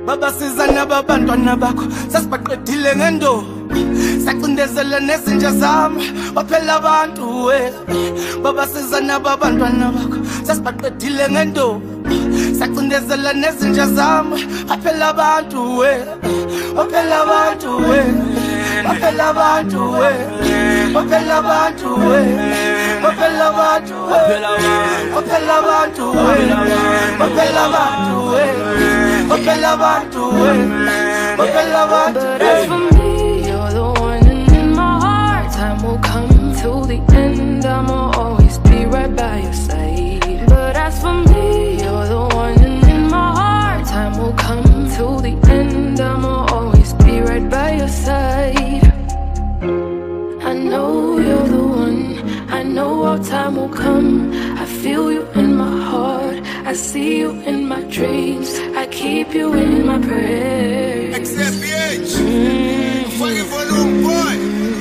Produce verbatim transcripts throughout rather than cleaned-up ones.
Baba sizana babantwana bakho sasibaqedile ngendo sacindezela nezinja zami baphela abantu we Baba sizana babantwana bakho sasibaqedile ngendo sacindezela nezinja zami baphela abantu we baphela abantu we baphela abantu we baphela abantu we baphela abantu we baphela abantu we baphela abantu we baphela abantu we baphela abantu But as for me, you're the one in my heart. Time will come till the end, I'ma always be right by your side. But as for me, you're the one in my heart. Time will come till the end, I'ma always be right by your side. I know you're the one, I know our time will come. I feel you in my heart, I see you in my dreams, I keep you in my prayers. X F B H, mm-hmm. Fucking volume boy.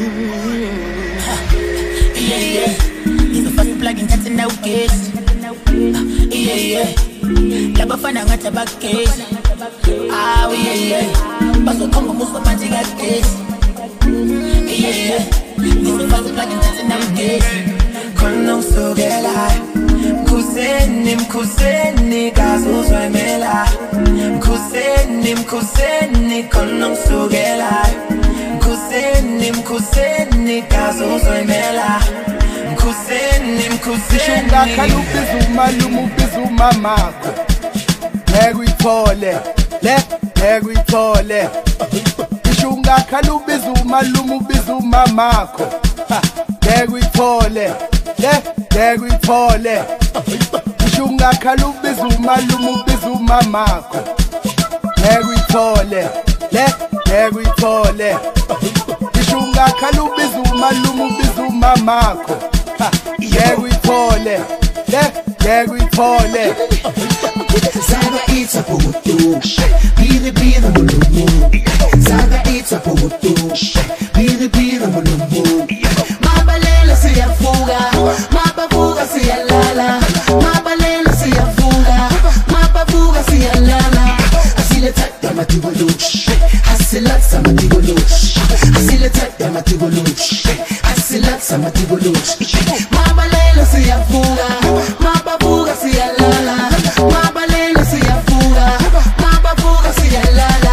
Yeah, yeah. He's the first plug in that's in our case. Yeah, yeah. Labafana ngata bakcase. Ah, yeah, yeah. Baso kombo muso panting at case. Yeah, yeah. He's the first plug in that's in our case. Kono so gela. Mkuseni, mkuseni, kazo zwemela. Mkuseni, mkuseni, kono so gela. Mkuseni, mkuseni, kazo zwemela. Mkuseni, mkuseni. Shunga kalubizu malumu bizu mamako Negwithole, le, negwithole Shunga kalubizu malumu bizu mamako Negwithole, le, negwithole Shunga kalubizu malumu bizu mamako Negwithole, le, negwithole Shunga kalubizu malumu bizu mamako Negwithole, le, negwithole Zaga itsa puto, biri biri mulumbu. Zaga itsa puto, biri biri mulumbu. Mabalela siyafuga, mabavuga siyalala. Mabalela siyafuga, mabavuga siyalala. Asile tata matigolo, asila sama tigolo. Asile tata matigolo, asila sama tigolo. Mabalela siyafuga, mabavuga siyalala. Mabalela siyafuga, mabavuga siyalala.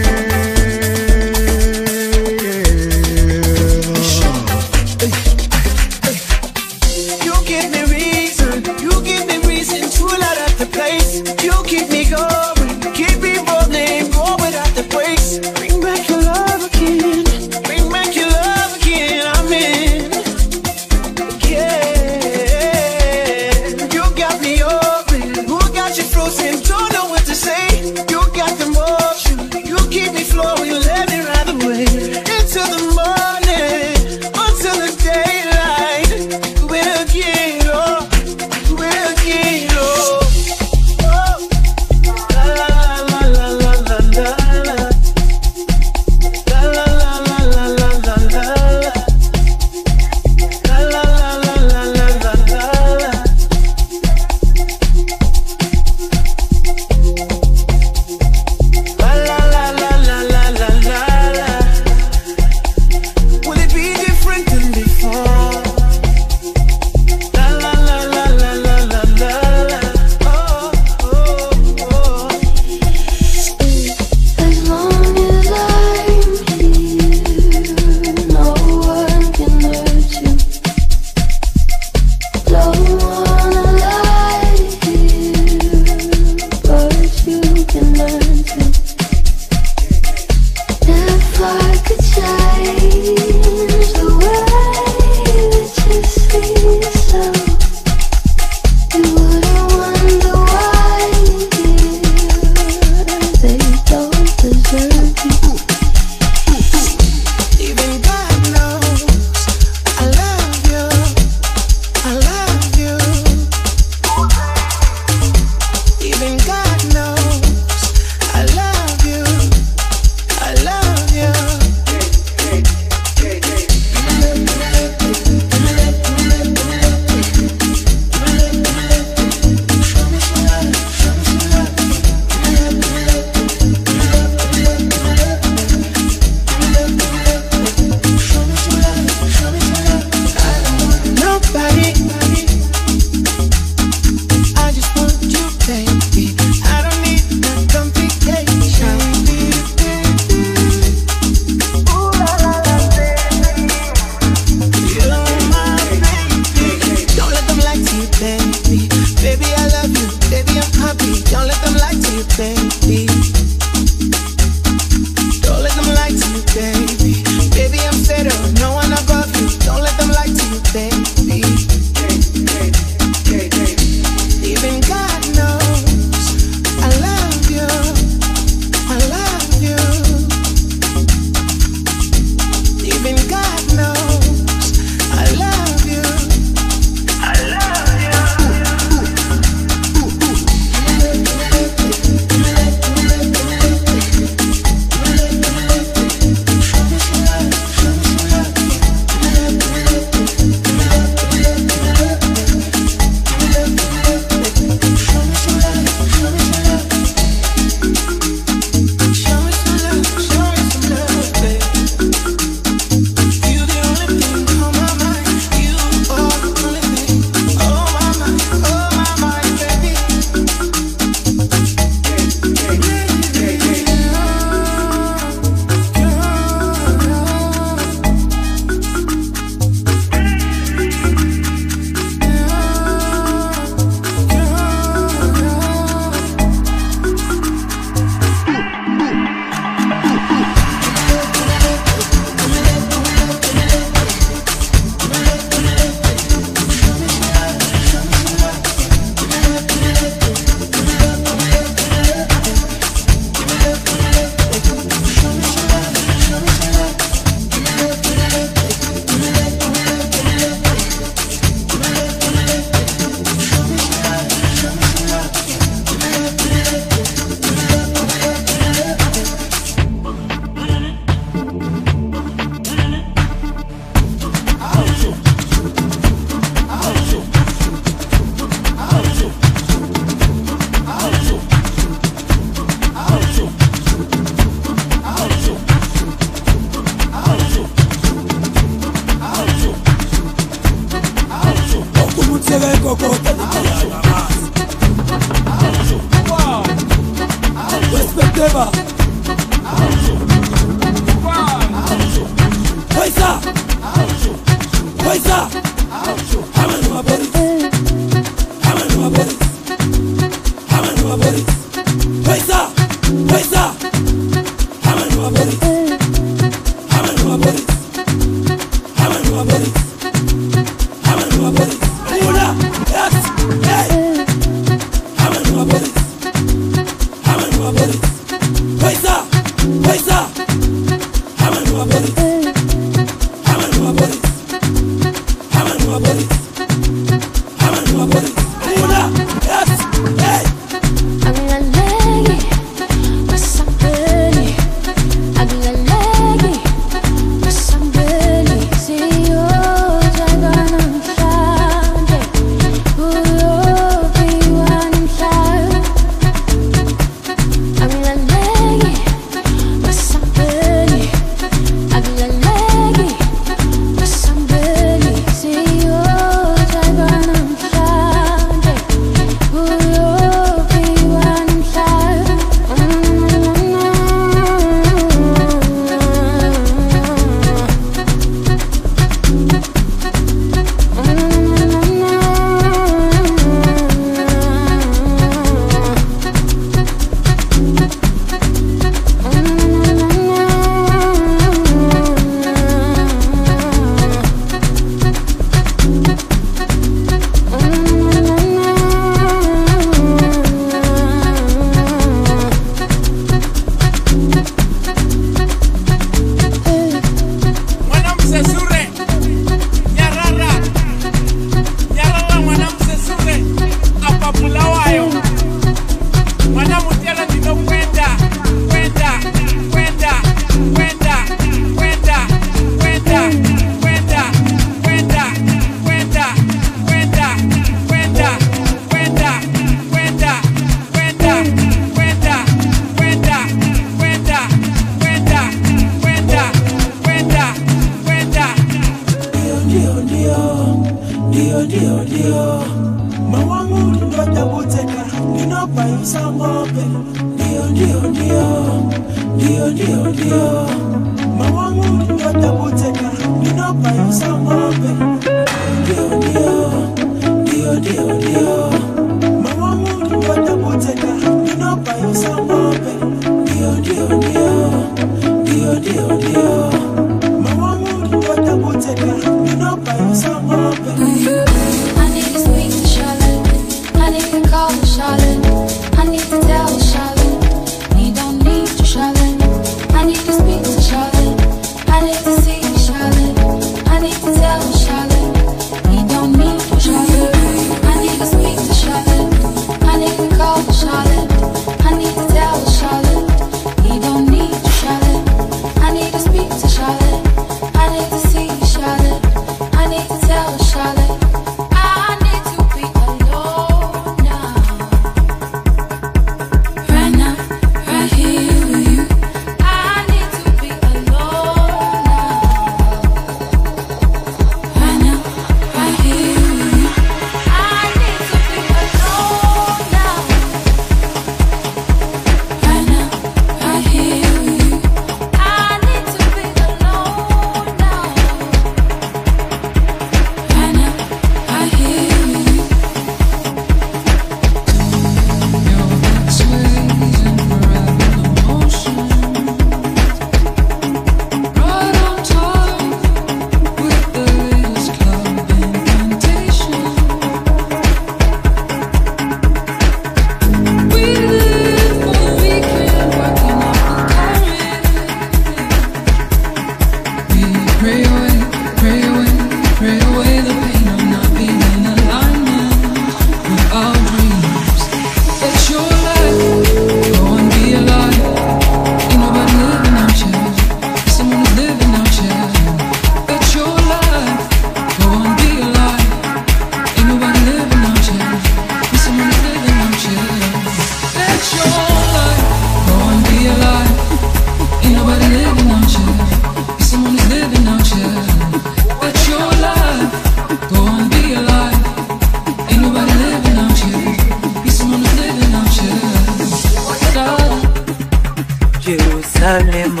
Jerusalema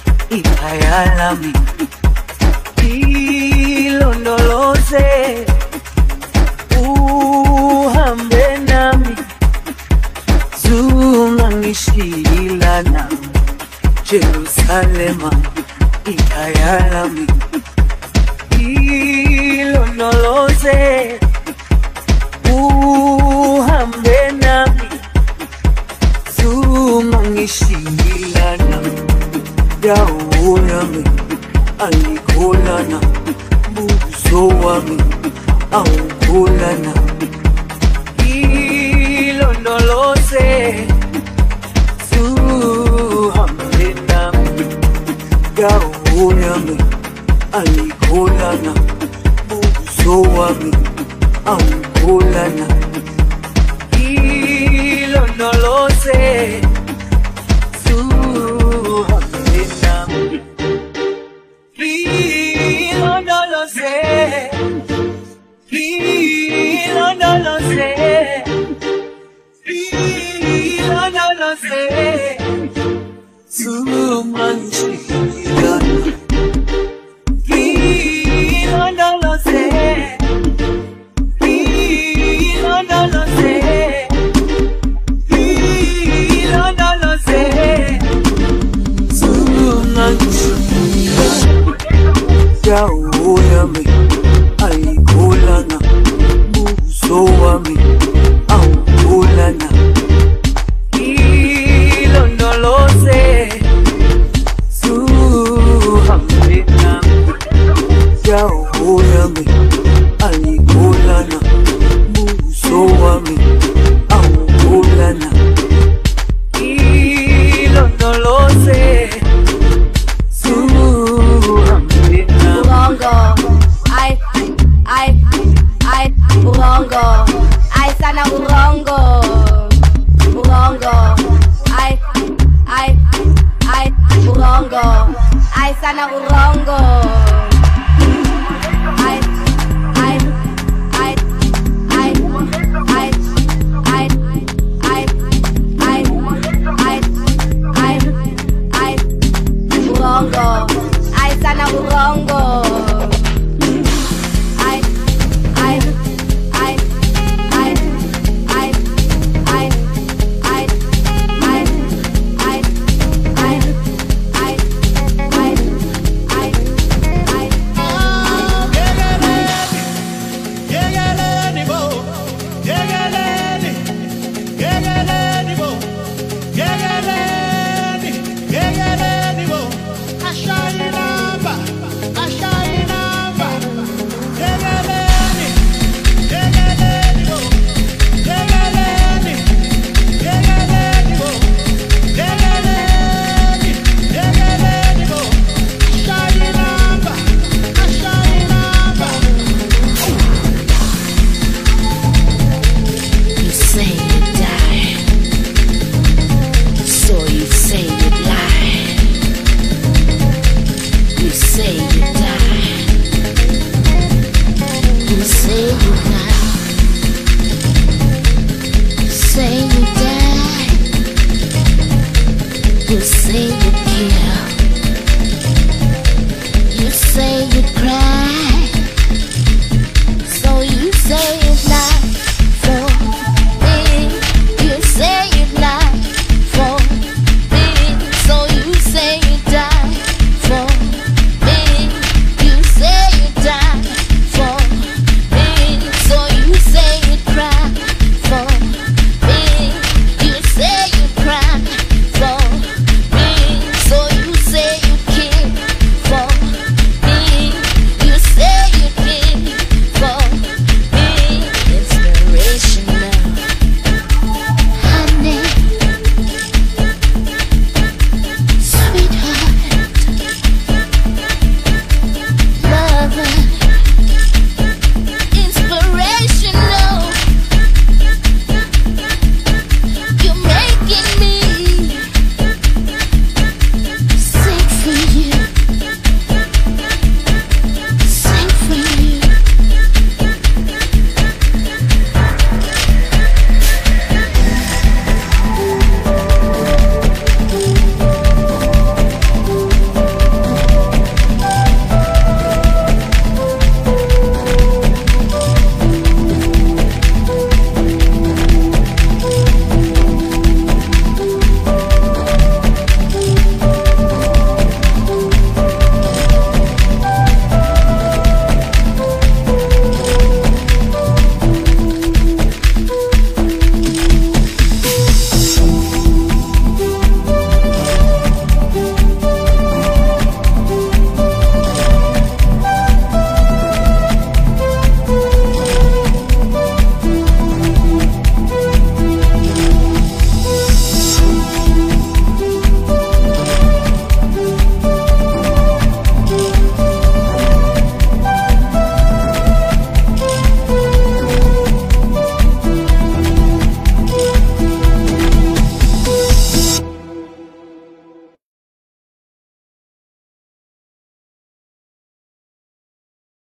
ikayalami ilondoloze uhambe nami zungangishilana Jerusalema ikayalami Ilondoloze uhambe nami sungangishilana dawo yami ayikholana buso wami awukholana ilondoloze uhambe nami dawo yami ayikholana buso wami awukholana ilondoloze uhambe nami ilondoloze ilondoloze ilondoloze sumangishilana ilondoloze ilondoloze ilondoloze sumangishilana dawo yami ayikholana buso wami awukholana ilondoloze suhambe nami dawo yami ayikholana